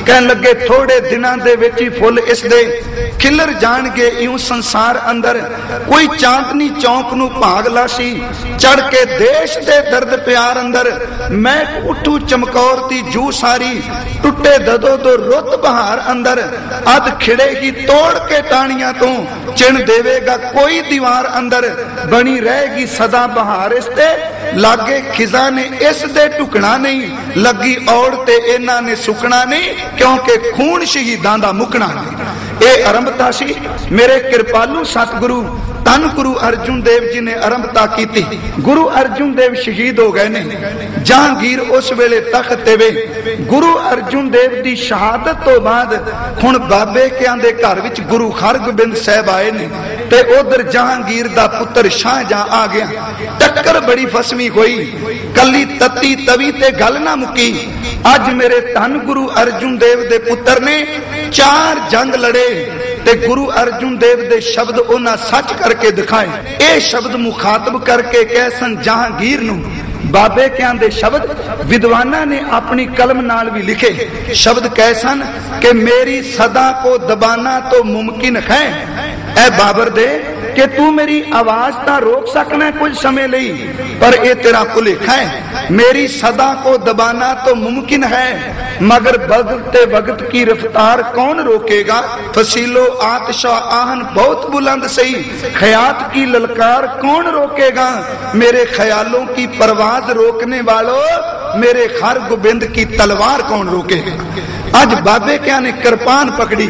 कहन लगे थोड़े दिनां दे विच ही फुल इसदे खिलर जाणगे इउं संसार अंदर। कोई चांदनी चौक नूं भाग लासी चढ़ के देश दे दर्द प्यार अंदर। मैं उठू चमकौर दी जू सारी टुटे ददो दो रुत बहार अंदर। अद खिड़ेगी तोड़ के टाणियां तो चिण देवेगा कोई दीवार अंदर। बनी रहेगी सदा बहार इसते लागे खिजा ने इस दे टुकना नहीं। लगी औड़ ते इन्हां ने सुकना नहीं क्योंकि खून शहीदां दा मुकना नहीं। ये आरंभता सी मेरे कृपालू सतगुरु धन गुरु अर्जुन देव जी ने आरंभता की थी। गुरु अर्जुन देव शहीद हो गए ने। जहांगीर उस वेले तख्त ते वे। गुरु अर्जुन देव की शहादत तो बाद हुण बाबे कियां दे घर विच गुरु हरगोबिंद साहब आए ने ते उधर जहांगीर दा पुत्र शाहजहां आ गया। टक्कर बड़ी फसवी हुई कली तत्ती तवी ते गल ना मुकी। अज मेरे धन गुरु अर्जुन देव दे पुत्र ने 4 जंग लड़े ते गुरु अर्जुन देव दे शब्द उन्हां सच करके दिखाए। ये शब्द मुखातब करके कह सन जहांगीर नूं। बाबे क्या दे शब्द विद्वाना ने अपनी कलम नाल भी लिखे। शब्द कह सन कि मेरी सदा को दबाना तो मुमकिन है ऐ बाबर दे कि तू मेरी आवाज ता रोक सकना कुछ समय लई पर ये तेरा भुलेखा है। मेरी सदा को दबाना तो मुमकिन है मगर बदलते वक्त की रफ्तार कौन रोकेगा। फसीलो आतशा आहन बहुत बुलंद सही ख्यात की ललकार कौन रोकेगा। मेरे ख्यालों की परवाज रोकने वालों मेरे हरगोबिंद की तलवार कौन रोकेगा। आज बाबे क्या ने कृपान पकड़ी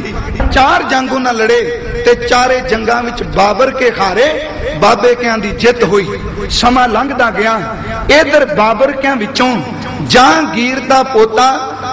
4 जंगों न लड़े ते 4 जंगां विच बाबर के हारे बाबे क्या दी जित हुई। समा लंघदा गया इधर बाबर क्या विचों जहांगीर दा पोता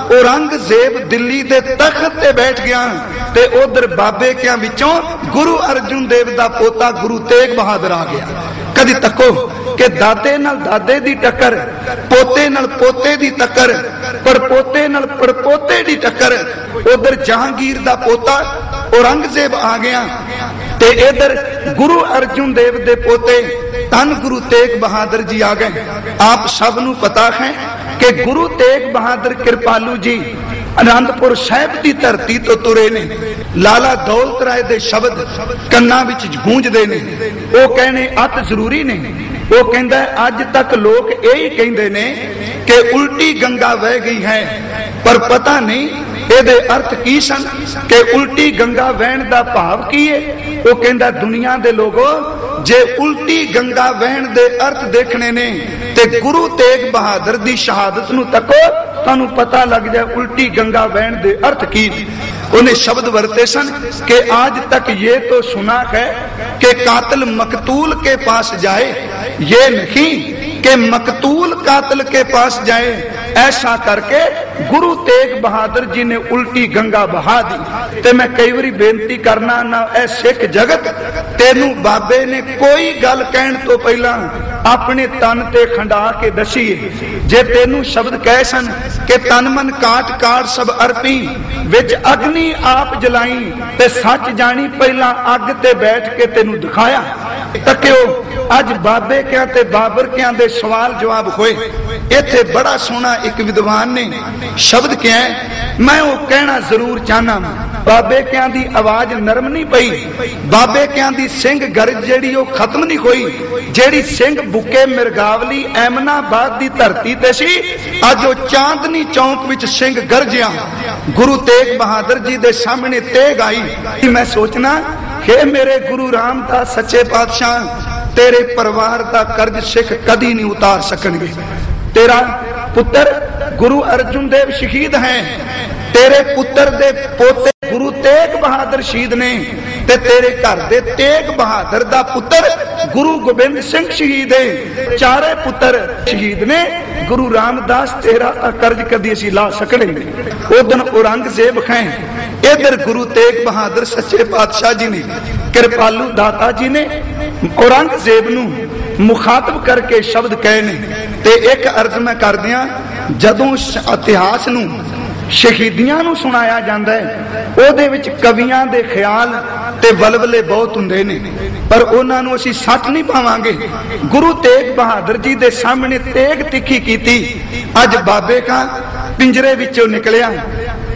औरंगजेब दिल्ली दे तख्त ते बैठ गया ते उधर बाबे क्या विचों गुरु अर्जुन देव दा पोता गुरु तेग बहादुर आ गया। कदी तको कि दादे नाल दादे दी टक्कर पोते नाल पोते दी टक्कर पड़पोते नाल पड़पोते दी टक्कर। उधर जहांगीर दा पोता औरंगजेब आ गया ते इधर गुरु अर्जुन देव दे पोते धन गुरु तेग बहादुर जी आ गए। आप सब नू पता है कि गुरु तेग बहादुर कृपालू जी आनंदपुर साहिब की धरती तो तुरे ने। लाला दौलत राय दे शब्द कन्ना विच गूंजदे ने। वो कहने अत जरूरी ने। वो कहंदा अज तक लोग यही कहंदे ने कि उल्टी गंगा बह गई है पर पता नहीं ਇਹਦੇ अर्थ की सन कि उल्टी गंगा वहन का भाव की है। वो कहंदा दुनिया दे लोगो जे उल्टी गंगा वहन दे अर्थ देखने ने ते गुरु तेग बहादुर दी शहादत नू तको तानू पता लग जाए उल्टी गंगा वहन दे अर्थ की। उन्हें शब्द वरते सन कि आज तक ये तो सुना है कि कातिल मकतूल के पास जाए ये नहीं कि मकतूल कातिल के पास जाए। ऐसा करके गुरु तेग बहादुर जी ने उल्टी गंगा बहा दी। ते मैं कई बारी बेनती करना ना ऐ सिख जगत तेनू बाबे ने कोई गल कहन तो पहला अपने तन ते खंडा के दसीए। जे तेनू शब्द कह सन कि तन मन काट काट सब अर्पी विच अग्नि आप जलाई ते सच जानी पहला अग ते बैठ के तेनू दिखाया। तकियो अज बाबे क्या ते बाबर क्या दे सवाल जवाब होए। इथे बड़ा सोना एक विद्वान ने शब्द क्या है मैं वो कहना जरूर चाहना। बाबे क्या दी आवाज नरम नहीं पई। बाबे क्या दी सिंह गरज जेड़ी वो खत्म नहीं होई। जेड़ी सिंह बुके मिरगावली एमनाबाद दी धरती ते सी अज वो चांदनी चौक विच सिंह गरजिया। गुरु तेग बहादुर जी दे सामने तेग आई। मैं सोचना हे मेरे गुरु रामदास सच्चे पातशाह तेरे परिवार का कर्ज सिख कदी नहीं उतार सकणगे। तेरा पुत्र गुरु अर्जुन देव शहीद हैं। तेरे पुत्र दे पोते गुरु तेग बहादुर शहीद ने ते तेरे घर दे तेग बहादुर दा पुत्र गुरु गोबिंद सिंह शहीद है। 4 पुत्र शहीद ने। गुरु रामदास तेरा कर्ज कदी असी ला सकने। उदन औरंगजेब हैं इधर गुरु तेग बहादुर सच्चे पातशाह जी ने कृपालू दाता जी ने औरंगजेब नू मुखातब करके शब्द कहे ने। ते एक अर्ज मैं कर दिया जदों इतिहास नू शहीदियां नू सुनाया जाता है ओदे विच कवियां दे ख्याल ते वलवले बहुत हुंदे ने पर उन्हां नू असीं सच नहीं पावांगे। गुरु तेग बहादुर जी दे सामने तेग तिखी कीती। अज बाबे का पिंजरे विचों निकलिया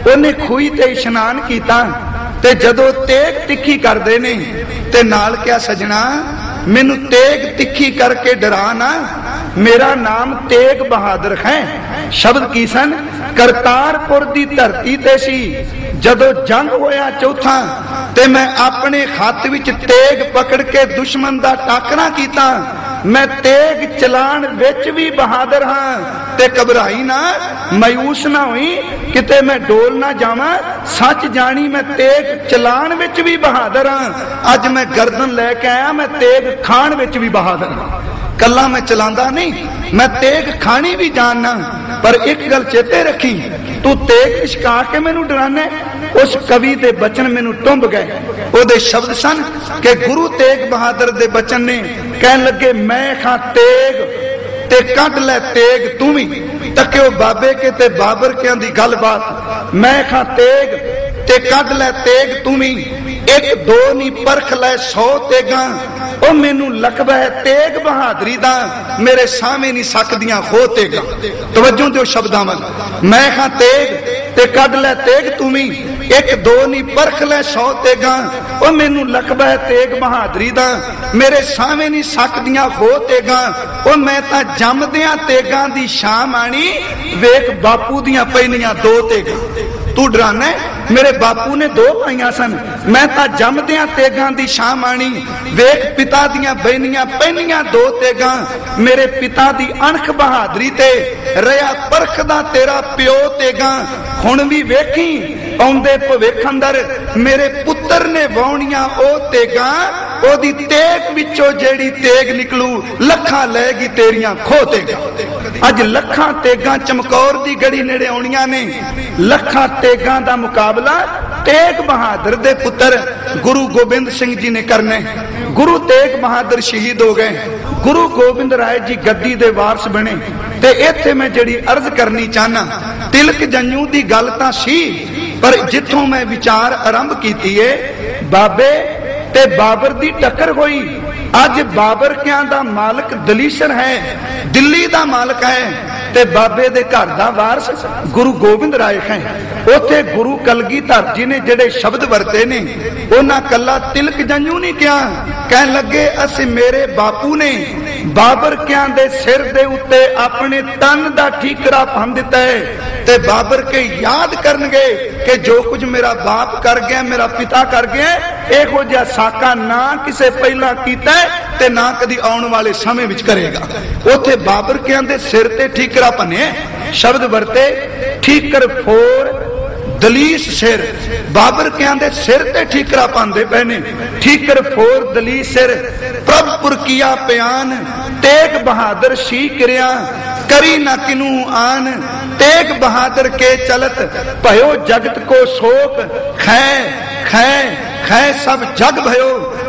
ਉਹਨੇ ਖੂਹੀ ਤੇ ਇਸ਼ਨਾਨ ਕੀਤਾ ਤੇ ਜਦੋਂ ਤੇਗ ਤਿੱਖੀ ਕਰਦੇ ਨੇ ਤੇ ਨਾਲ ਕਿਹਾ ਸਜਣਾ ਮੈਨੂੰ ਤੇਗ ਤਿੱਖੀ ਕਰਕੇ ਡਰਾ ਨਾ, ਮੇਰਾ ਨਾਮ ਤੇਗ ਬਹਾਦਰ ਹੈ। ਸ਼ਬਦ ਕੀ ਸਨ? ਕਰਤਾਰਪੁਰ ਦੀ ਧਰਤੀ ਤੇ ਸੀ ਜਦੋਂ ਜੰਗ ਹੋਇਆ ਚੌਥਾ ਤੇ ਮੈਂ ਆਪਣੇ ਹੱਥ ਵਿੱਚ ਤੇਗ ਪਕੜ ਕੇ ਦੁਸ਼ਮਣ ਦਾ ਟਾਕਰਾ ਕੀਤਾ। मैं तेग चलान विच भी बहादुर हाँ ते घबराई ना, मायूस ना हुई किते मैं डोल ना जावां। सच जानी मैं तेग चलान विच भी बहादुर हाँ। अज मैं गर्दन लैके आया, मैं तेग खान विच भी बहादुर हाँ। कला मैं चलांदा नहीं, मैं तेग खानी भी जानना। पर एक गल चेते रखी, तू तेग इश्का के मैनू डराने। उस कवि दे बचन मैनू टुंब गए। ओदे शब्द सन कि गुरु तेग बहादुर दे बचन ने कहन लगे मैं खां तेग ते कढ लै तेग तू भी। तक्यो बाबे के ते बाबर के दी गलबात। मैं खां तेग ते कढ लै तेग तू भी, एक दो नी परख लै 100 तेगा। ओ मैनू लकबा है तेग बहादुरी दा, मेरे सामने नहीं सकदियां खो तेगा। तवज्जो दिओ शब्दां वल। मैं खां तेग ते कढ लै तेग तू भी, एक दो नी परख लै 100 तेगा। ओ मैनू लकबा है तेग बहादुरी दा, मेरे सामने नहीं सकदियां खो तेगा। ओ मैं तां जमदियां तेगां दी शाम आनी, वेख बापू दियां पैनियां 2 तेगा। तू डराना है, मेरे बापू ने 2 पाइयां सन, मैं तां जमदियां तेगां दी शाम आनी, वेख पिता दियां बहनियां पैनियां 2 तेगां। मेरे पिता दी अणख बहादुरी ते रहा परखदा तेरा प्यो तेगां। हुण भी वेखी आउंदे भविख अंदर मेरे पुत्र ने वाउणियां ओ तेगां। ओदी तेग विचों जेड़ी तेग निकलू, लखां लैगी तेरियां खो तेगां। अज लखां तेगां चमकौर दी गड़ी नेड़े आउणियां ने, लखां तेगां दा मुकाबला तेग बहादुर दे पुत्र गुरु गोबिंद सिंह जी ने करने। गुरु तेग बहादुर शहीद हो गए, गुरु गोबिंद राय जी गद्दी दे वारस बने। ते इत्थे मैं जिहड़ी अर्ज करनी चाहना, तिलक जंजू दी गल तां सी, पर जिथों मैं विचार आरंभ कीती है, बाबे ते बाबर दी टक्कर होई। अज बाबर क्या दा मालक दलीसर है, दिल्ली दा मालक है, ते बाबे दे घर दा वारस गुरु गोबिंद राय है। उथे गुरु कलगीधर जी ने जेड़े शब्द वरते ने, उन्हां कला तिलक जंजू नहीं किया। कहन लगे असी मेरे बापू ने बाबर क्या दे सिर दे उत्ते अपने तन दा ठीकरा भन दिता है, ते बाबर के याद करनगे कि जो कुछ मेरा बाप कर गया, मेरा पिता कर गया, इहो जिहा साका ना किसे पहला कीता ते ना कदी आउण वाले समय विच करेगा। उथे बाबर क्या दे सिर ते ठीकरा भने, शब्द वरते ठीकर फोर दलीस सिर। बाबर क्या दे सिर ते ठीकरा पांदे पए ने, ठीकर फोर दलीस सिर। प्रभपुर किया प्यान, तेग बहादुर शी किरिया, करी न किनू आन। तेग बहादुर के चलत भयो जगत को शोक, खै खै खै सब जग भयो,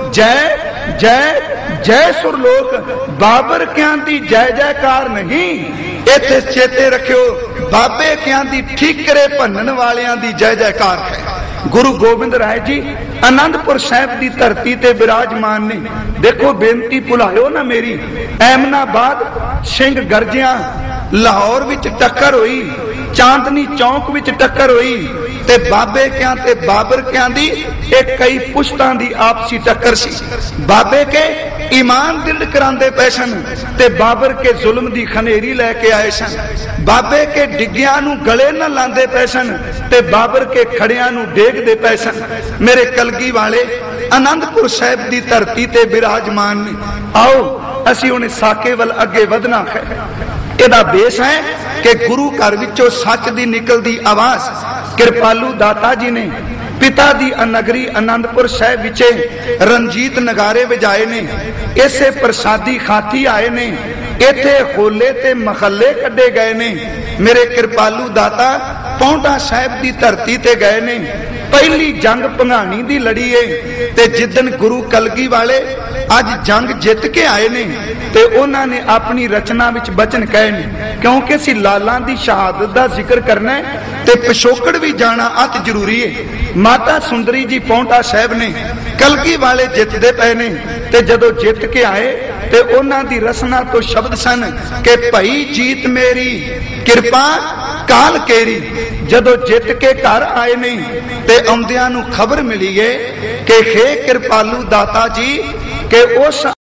जय जय जय सुरलोक। बाबर क्या दी जय जयकार नहीं, इथे चेते रखियो बाबे क्या दी ठीकरे भनन वालियां दी जय जयकार है। गुरु गोबिंद राय जी आनंदपुर साहिब की धरती ते विराजमान ने। देखो बेनती भुलायो ना मेरी, ऐमनाबाद सिंह गरजिया, लाहौर विच टक्कर हुई, चांदनी चौक विच टक्कर हुई, ते बाबे क्या ते बाबर क्या दी एक कई पुश्तां दी आपसी टक्कर सी। बाबे के ईमान दिल करांदे पए सन, ते बाबर के जुल्म दी खनेरी लैके आए सन। बाबे के डिग्गियां नू गले न लांदे पए सन, ते बाबर के खड़ियां नू डेगदे पए सन। मेरे कलगी वाले आनंदपुर साहिब दी धरती ते विराजमान ने। आओ असी हुण साके वल अगे वधना है। इहदा बेस है कि गुरु घर विचों सच दी निकलदी आवाज कृपालू दाता जी ने पिता दी नगरी आनंदपुर साहिब विचे रंजीत नगारे वजाए ने। इसे प्रसादी खाती आए ने, इथे होले ते महल्ले कड्डे गए ने। मेरे कृपालू दाता पौंटा साहिब दी धरती ते गए ने। पहली जंग भंगाणी दी लड़ी है, ते जिदन गुरु कलगी वाले अज जंग जित के आए ने, ते उन्हां ने अपनी रचना विच बचन कहे ने, क्योंकि असीं लालां दी शहादत दा जिक्र करना है ते पिछोकड़ भी जाना अत जरूरी है। माता सुंदरी जी पौंटा साहिब ने कलगी वाले जितदे पे ने, ते जदों जित के आए ਤੇ ਉਹਨਾਂ ਦੀ ਰਸਨਾ ਤੋਂ ਸ਼ਬਦ ਸਨ ਕਿ ਭਈ ਜੀਤ ਮੇਰੀ ਕਿਰਪਾ ਕਾਲ ਕੇਰੀ। ਜਦੋਂ ਜਿੱਤ ਕੇ ਘਰ ਆਏ ਨੇ ਤੇ ਆਉਂਦਿਆਂ ਨੂੰ ਖਬਰ ਮਿਲੀ ਏ ਕਿ ਹੇ ਕਿਰਪਾਲੂ ਦਾਤਾ ਜੀ ਕਿ ਉਸ